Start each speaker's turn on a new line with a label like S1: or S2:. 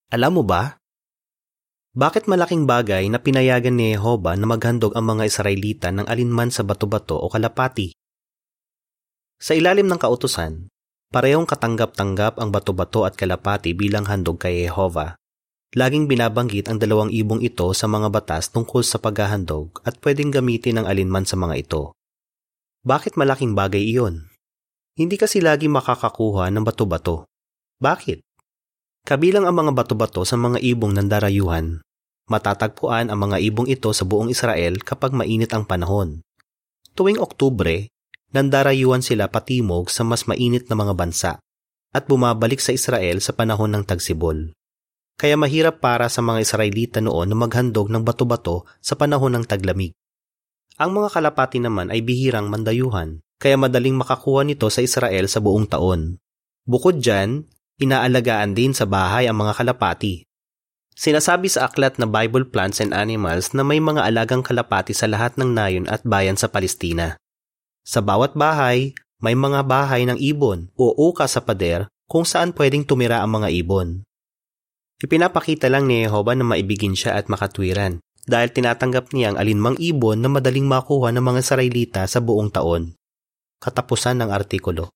S1: Alam mo ba? Bakit malaking bagay na pinayagan ni Jehovah na maghandog ang mga Israelita ng alinman sa bato-bato o kalapati? Sa ilalim ng kautusan, parehong katanggap-tanggap ang bato-bato at kalapati bilang handog kay Jehovah. Laging binabanggit ang dalawang ibong ito sa mga batas tungkol sa paghahandog at pwedeng gamitin ng alinman sa mga ito. Bakit malaking bagay iyon? Hindi kasi lagi makakakuha ng bato-bato. Bakit? Kabilang ang mga bato-bato sa mga ibong ng darayuhan. Matatagpuan ang mga ibong ito sa buong Israel kapag mainit ang panahon. Tuwing Oktubre, nandarayuhan sila patimog sa mas mainit na mga bansa at bumabalik sa Israel sa panahon ng tagsibol. Kaya mahirap para sa mga Israelita noon na maghandog ng bato-bato sa panahon ng taglamig. Ang mga kalapati naman ay bihirang mandayuhan, kaya madaling makakuha nito sa Israel sa buong taon. Bukod dyan, inaalagaan din sa bahay ang mga kalapati. Sinasabi sa aklat na Bible Plants and Animals na may mga alagang kalapati sa lahat ng nayon at bayan sa Palestina. Sa bawat bahay, may mga bahay ng ibon o uka sa pader kung saan pwedeng tumira ang mga ibon. Ipinapakita lang ni Jehovah na maibigin siya at makatwiran dahil tinatanggap niya ang alinmang ibon na madaling makuha ng mga Israelita sa buong taon. Katapusan ng artikulo.